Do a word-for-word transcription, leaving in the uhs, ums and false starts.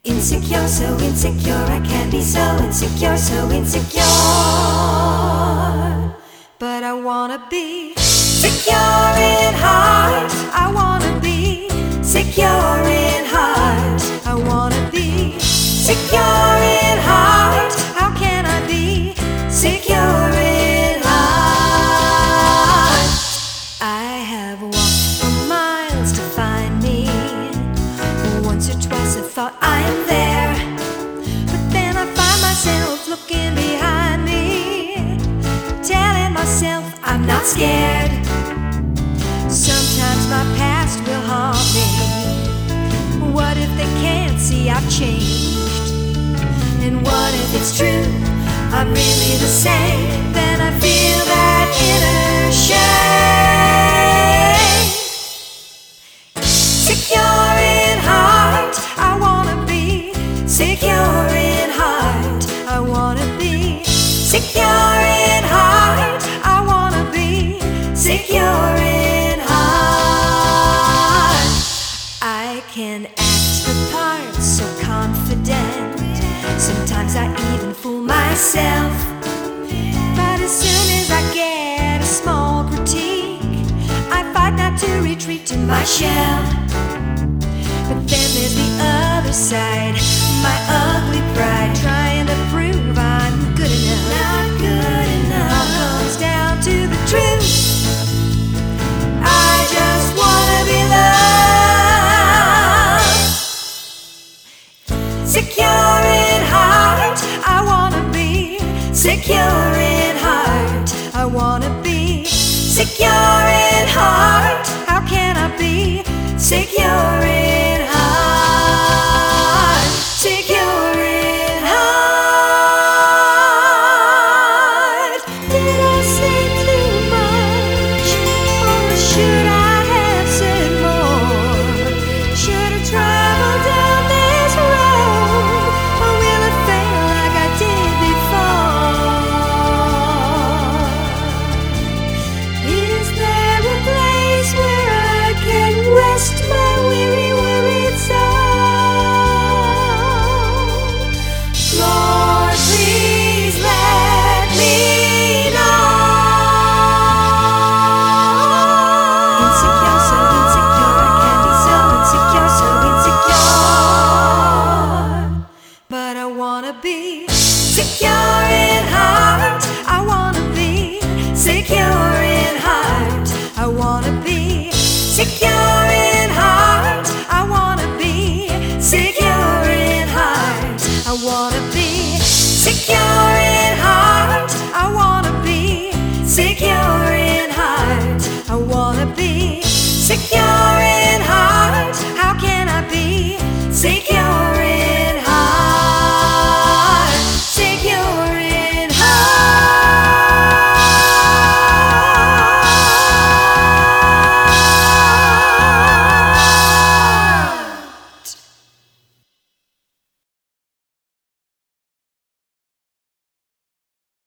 Insecure, so insecure, I can be so insecure, so insecure. But I wanna be secure in heart. I wanna be secure in heart. I wanna be secure in heart. How can I be secure in heart? I have walked for miles to find me. Once or twice I thought I am there, but then I find myself looking behind me, telling myself I'm not scared. Sometimes my past will haunt me. What if they can't see I've changed? And what if it's true, I'm really the same? Then I feel that inner shame. Secure in heart, I wanna be secure in heart. I wanna be secure in heart. I wanna be secure in heart. I can act the part so confident. Sometimes I even fool myself. But as soon as I get a small critique, I fight not to retreat to my shell. But then there's the other side, my ugly pride, trying to prove I'm good enough. Not good enough. All comes down to the truth. I just wanna be loved. Secure in heart, I wanna be secure in heart. I wanna be secure in heart. How can I be secure in